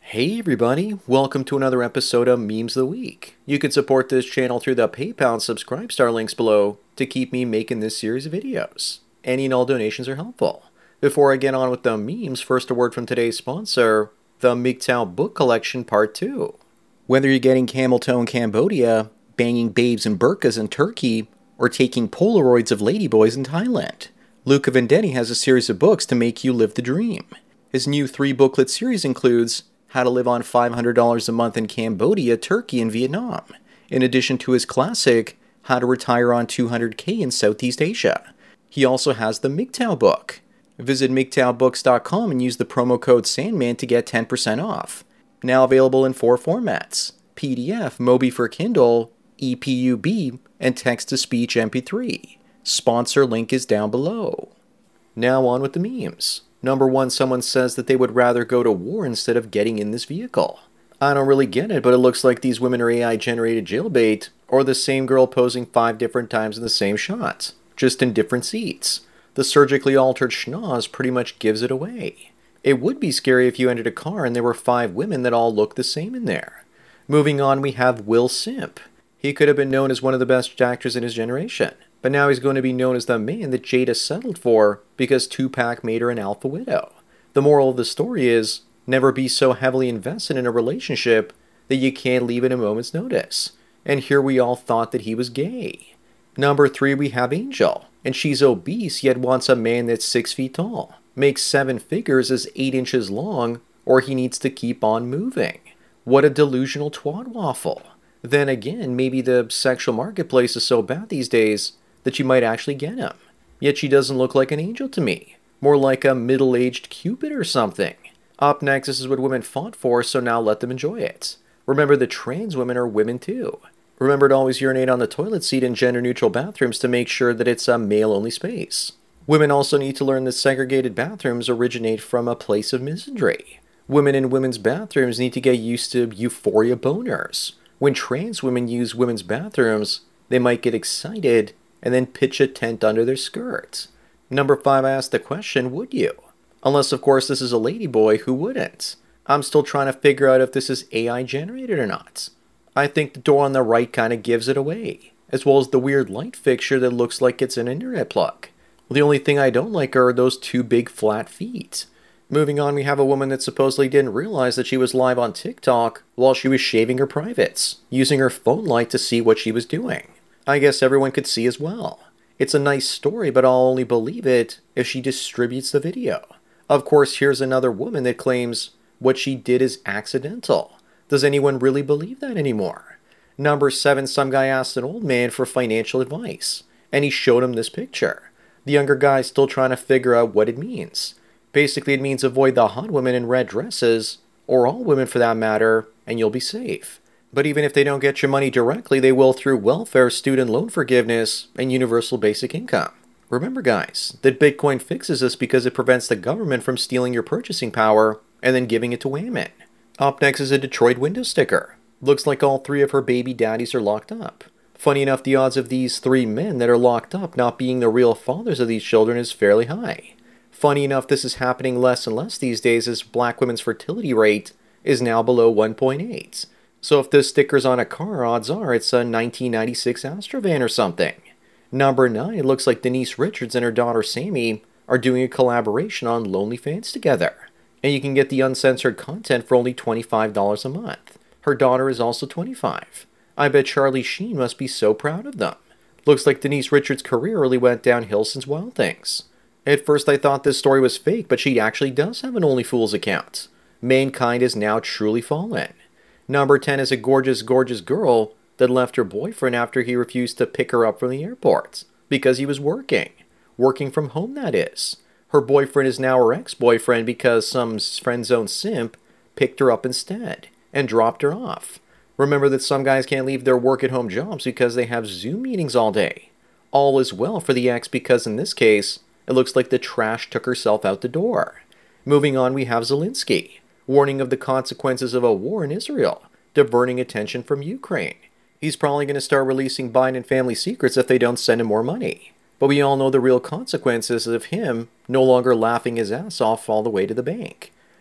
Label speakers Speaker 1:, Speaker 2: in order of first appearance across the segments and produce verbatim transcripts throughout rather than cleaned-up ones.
Speaker 1: Hey everybody, welcome to another episode of Memes of the Week. You can support this channel through the PayPal and Subscribe Star links below to keep me making this series of videos. Any and all donations are helpful. Before I get on with the memes, first a word from today's sponsor, the M G T O W Book Collection Part two. Whether you're getting camel toe in Cambodia, banging babes in burqas in Turkey, or taking Polaroids of ladyboys in Thailand, Luca Vendetti has a series of books to make you live the dream. His new three-booklet series includes How to Live on five hundred dollars a Month in Cambodia, Turkey, and Vietnam, in addition to his classic, How to Retire on two hundred K in Southeast Asia. He also has the M G T O W book. Visit M G T O W books dot com and use the promo code Sandman to get ten percent off. Now available in four formats, P D F, Mobi for Kindle, E P U B, and text-to-speech M P three. Sponsor link is down below. Now on with the memes. Number one, someone says that they would rather go to war instead of getting in this vehicle. I don't really get it, but it looks like these women are A I-generated jailbait, or the same girl posing five different times in the same shot, just in different seats. The surgically altered schnoz pretty much gives it away. It would be scary if you entered a car and there were five women that all looked the same in there. Moving on, we have Will Simp. He could have been known as one of the best actors in his generation, but now he's going to be known as the man that Jada settled for because Tupac made her an alpha widow. The moral of the story is, never be so heavily invested in a relationship that you can't leave at a moment's notice. And here we all thought that he was gay. Number three, we have Angel, and she's obese yet wants a man that's six feet tall, makes seven figures, is eight inches long, or he needs to keep on moving. What a delusional twat waffle. Then again, maybe the sexual marketplace is so bad these days that you might actually get him. Yet she doesn't look like an angel to me. More like a middle-aged Cupid or something. Up next, this is what women fought for, so now let them enjoy it. Remember that trans women are women too. Remember to always urinate on the toilet seat in gender-neutral bathrooms to make sure that it's a male-only space. Women also need to learn that segregated bathrooms originate from a place of misandry. Women in women's bathrooms need to get used to euphoria boners. When trans women use women's bathrooms, they might get excited and then pitch a tent under their skirts. Number five, I asked the question, would you? Unless, of course, this is a ladyboy who wouldn't. I'm still trying to figure out if this is A I generated or not. I think the door on the right kind of gives it away, as well as the weird light fixture that looks like it's an internet plug. The only thing I don't like are those two big flat feet. Moving on, we have a woman that supposedly didn't realize that she was live on TikTok while she was shaving her privates, using her phone light to see what she was doing. I guess everyone could see as well. It's a nice story, but I'll only believe it if she distributes the video. Of course, here's another woman that claims what she did is accidental. Does anyone really believe that anymore? Number seven, some guy asked an old man for financial advice, and he showed him this picture. The younger guy's still trying to figure out what it means. Basically, it means avoid the hot women in red dresses, or all women for that matter, and you'll be safe. But even if they don't get your money directly, they will through welfare, student loan forgiveness, and universal basic income. Remember, guys, that Bitcoin fixes this because it prevents the government from stealing your purchasing power and then giving it to women. Up next is a Detroit window sticker. Looks like all three of her baby daddies are locked up. Funny enough, the odds of these three men that are locked up not being the real fathers of these children is fairly high. Funny enough, this is happening less and less these days as black women's fertility rate is now below one point eight. So if this sticker's on a car, odds are it's a nineteen ninety-six Astrovan or something. Number nine, it looks like Denise Richards and her daughter Sammy are doing a collaboration on LonelyFans together. And you can get the uncensored content for only twenty-five dollars a month. Her daughter is also twenty-five. I bet Charlie Sheen must be so proud of them. Looks like Denise Richards' career really went downhill since Wild Things. At first I thought this story was fake, but she actually does have an OnlyFools account. Mankind is now truly fallen. Number ten is a gorgeous, gorgeous girl that left her boyfriend after he refused to pick her up from the airport because he was working. Working from home, that is. Her boyfriend is now her ex-boyfriend because some friend-zone simp picked her up instead and dropped her off. Remember that some guys can't leave their work-at-home jobs because they have Zoom meetings all day. All is well for the ex because in this case, it looks like the trash took herself out the door. Moving on, we have Zelensky, warning of the consequences of a war in Israel, diverting attention from Ukraine. He's probably going to start releasing Biden family secrets if they don't send him more money. But we all know the real consequences of him no longer laughing his ass off all the way to the bank.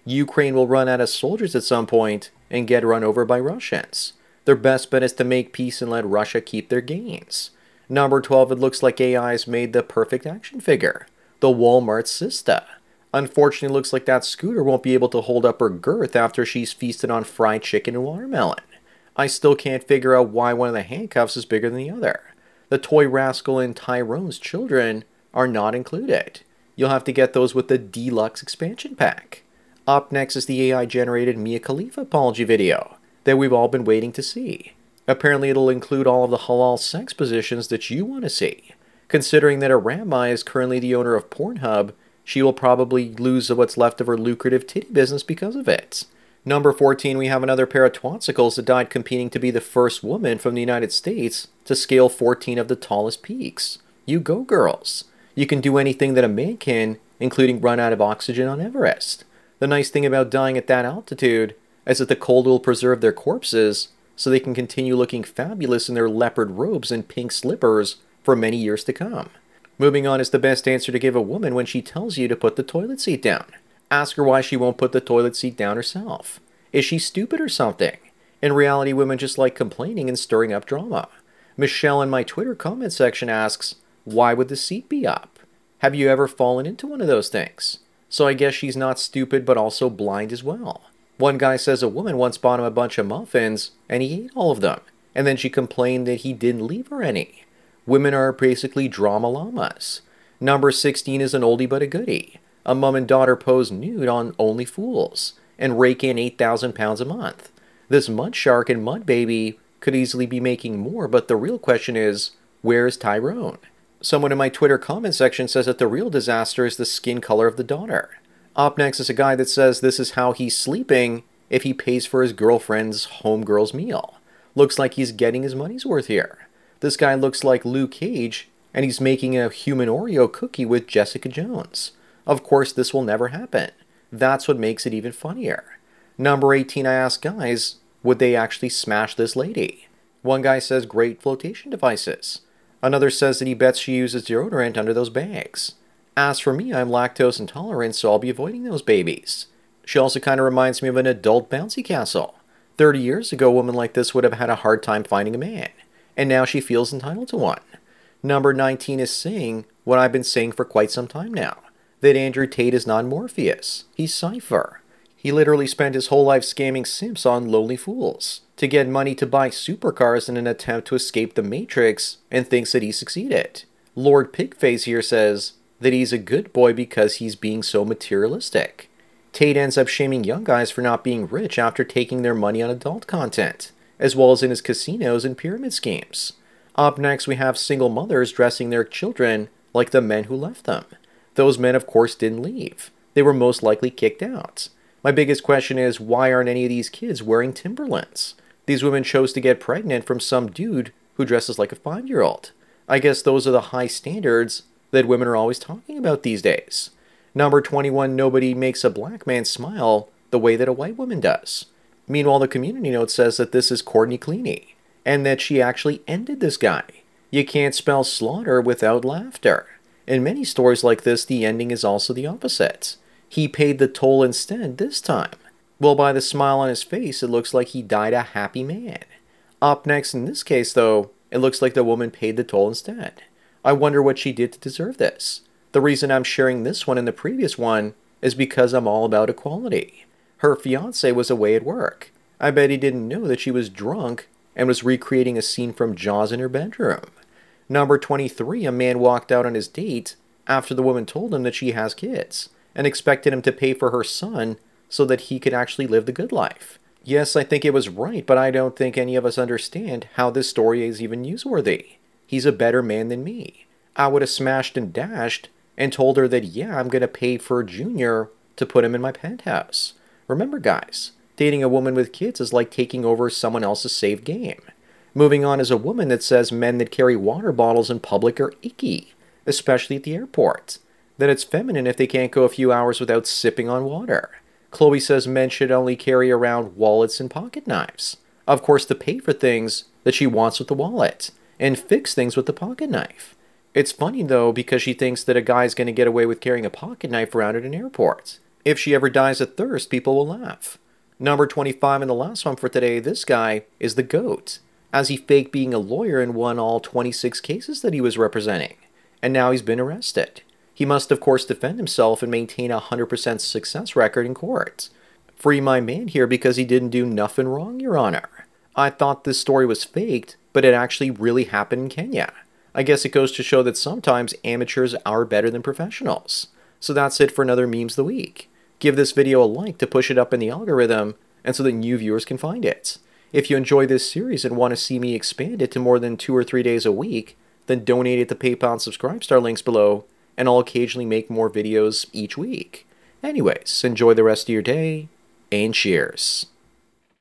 Speaker 1: Ukraine will run out of soldiers at some point and get run over by Russians. Their best bet is to make peace and let Russia keep their gains. Number twelve, it looks like A I has made the perfect action figure, the Walmart Sista. Unfortunately, it looks like that scooter won't be able to hold up her girth after she's feasted on fried chicken and watermelon. I still can't figure out why one of the handcuffs is bigger than the other. The toy rascal and Tyrone's children are not included. You'll have to get those with the deluxe expansion pack. Up next is the A I-generated Mia Khalifa apology video that we've all been waiting to see. Apparently it'll include all of the halal sex positions that you want to see. Considering that Arama is currently the owner of Pornhub, she will probably lose what's left of her lucrative titty business because of it. Number fourteen, we have another pair of twatsicles that died competing to be the first woman from the United States to scale fourteen of the tallest peaks. You go, girls. You can do anything that a man can, including run out of oxygen on Everest. The nice thing about dying at that altitude is that the cold will preserve their corpses so they can continue looking fabulous in their leopard robes and pink slippers for many years to come. Moving on is the best answer to give a woman when she tells you to put the toilet seat down. Ask her why she won't put the toilet seat down herself. Is she stupid or something? In reality, women just like complaining and stirring up drama. Michelle in my Twitter comment section asks, why would the seat be up? Have you ever fallen into one of those things? So I guess she's not stupid but also blind as well. One guy says a woman once bought him a bunch of muffins and he ate all of them, and then she complained that he didn't leave her any. Women are basically drama llamas. Number sixteen is an oldie but a goodie. A mom and daughter pose nude on Only Fools and rake in eight thousand pounds a month. This mud shark and mud baby could easily be making more, but the real question is, where's Tyrone? Someone in my Twitter comment section says that the real disaster is the skin color of the daughter. Up next is a guy that says this is how he's sleeping if he pays for his girlfriend's homegirl's meal. Looks like he's getting his money's worth here. This guy looks like Luke Cage, and he's making a human Oreo cookie with Jessica Jones. Of course, this will never happen. That's what makes it even funnier. Number eighteen, I asked guys, would they actually smash this lady? One guy says great flotation devices. Another says that he bets she uses deodorant under those bags. As for me, I'm lactose intolerant, so I'll be avoiding those babies. She also kind of reminds me of an adult bouncy castle. thirty years ago, a woman like this would have had a hard time finding a man, and now she feels entitled to one. Number nineteen is saying what I've been saying for quite some time now, that Andrew Tate is not Morpheus. He's Cypher. He literally spent his whole life scamming simps on Lonely Fools to get money to buy supercars in an attempt to escape the Matrix, and thinks that he succeeded. Lord Pigface here says that he's a good boy because he's being so materialistic. Tate ends up shaming young guys for not being rich after taking their money on adult content, as well as in his casinos and pyramid schemes. Up next, we have single mothers dressing their children like the men who left them. Those men, of course, didn't leave. They were most likely kicked out. My biggest question is, why aren't any of these kids wearing Timberlands? These women chose to get pregnant from some dude who dresses like a five-year-old. I guess those are the high standards that women are always talking about these days. Number twenty-one, nobody makes a black man smile the way that a white woman does. Meanwhile, the community note says that this is Courtney Cleaney, and that she actually ended this guy. You can't spell slaughter without laughter. In many stories like this, the ending is also the opposite. He paid the toll instead this time. Well, by the smile on his face, it looks like he died a happy man. Up next in this case, though, it looks like the woman paid the toll instead. I wonder what she did to deserve this. The reason I'm sharing this one and the previous one is because I'm all about equality. Her fiancé was away at work. I bet he didn't know that she was drunk and was recreating a scene from Jaws in her bedroom. Number twenty-three, a man walked out on his date after the woman told him that she has kids and expected him to pay for her son so that he could actually live the good life. Yes, I think it was right, but I don't think any of us understand how this story is even newsworthy. He's a better man than me. I would have smashed and dashed and told her that, yeah, I'm going to pay for Junior to put him in my penthouse. Remember, guys, dating a woman with kids is like taking over someone else's saved game. Moving on is a woman that says men that carry water bottles in public are icky, especially at the airport. That it's feminine if they can't go a few hours without sipping on water. Chloe says men should only carry around wallets and pocket knives. Of course, to pay for things that she wants with the wallet, and fix things with the pocket knife. It's funny, though, because she thinks that a guy's going to get away with carrying a pocket knife around at an airport. If she ever dies of thirst, people will laugh. Number twenty-five and the last one for today, this guy is the GOAT, as he faked being a lawyer and won all twenty-six cases that he was representing. And now he's been arrested. He must of course defend himself and maintain a one hundred percent success record in court. Free my man here because he didn't do nothing wrong, Your Honor. I thought this story was faked, but it actually really happened in Kenya. I guess it goes to show that sometimes amateurs are better than professionals. So that's it for another Memes of the Week. Give this video a like to push it up in the algorithm and so that new viewers can find it. If you enjoy this series and want to see me expand it to more than two or three days a week, then donate it to PayPal and Subscribestar links below, and I'll occasionally make more videos each week. Anyways, enjoy the rest of your day, and cheers.